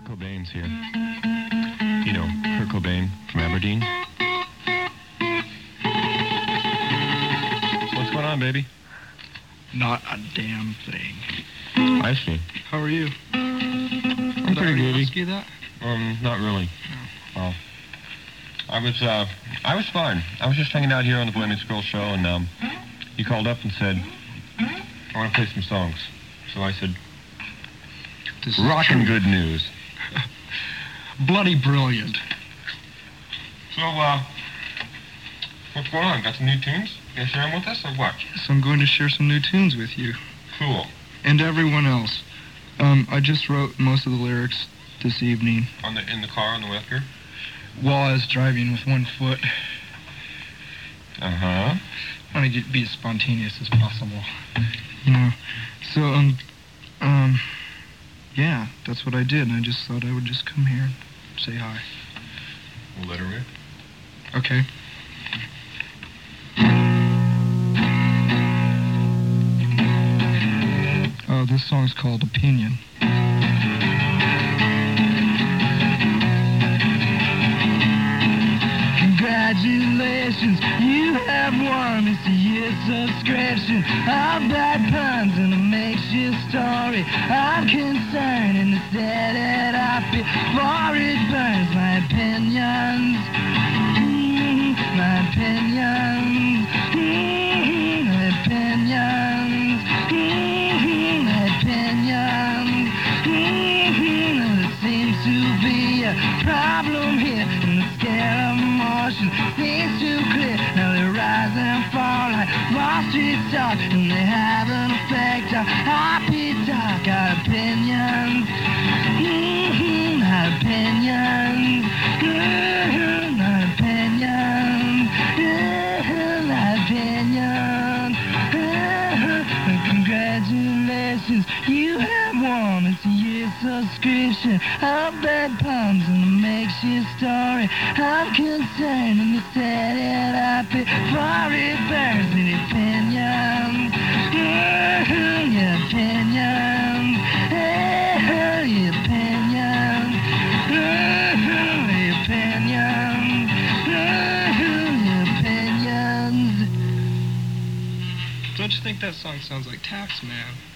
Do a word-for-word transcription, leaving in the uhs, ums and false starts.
Kurt Cobain's here. You know, Kurt Cobain from Aberdeen. What's going on, baby? Not a damn thing. I see. How are you? I'm Did I pretty already good. ask you that? Um, not really. Well, I was, uh, I was fine. I was just hanging out here on the Boy Meets Girl show, and, um, you called up and said, I want to play some songs. So I said, This is rockin' true. good news. Bloody brilliant. So, uh, what's going on? Got some new tunes? You gonna share them with us, or what? Yes, I'm going to share some new tunes with you. Cool. And everyone else. Um, I just wrote most of the lyrics this evening On the, in the car on the way up here? while I was driving with one foot. Uh-huh. I want to be as spontaneous as possible. Yeah. So, um, um, yeah, that's what I did, and I just thought I would just come here and say hi. We'll let her rip. Okay. Oh, this song's called Opinion. Congratulations, you have won this year's subscription of bad puns and a makeshift story of concern in the set it up before it burns. My opinions, mm, my opinions, mm, my opinions, mm, my opinions, mm, there seems to be a problem here in the scale of motion seems too clear. Now they rise and fall like Wall Street stock, and they have an effect on happy talk. Our opinions, mm-hmm, our opinions, mm-hmm, our opinions, mm-hmm, our opinions, mm-hmm. Congratulations, you have won this year's subscription of bad puns and a makeshift story. I'm concerned and they set it up before it burns. The opinions, mm-hmm, your opinions, mm-hmm, your opinions, mm-hmm, your opinions, mm-hmm, your opinions. Don't you think that song sounds like Taxman?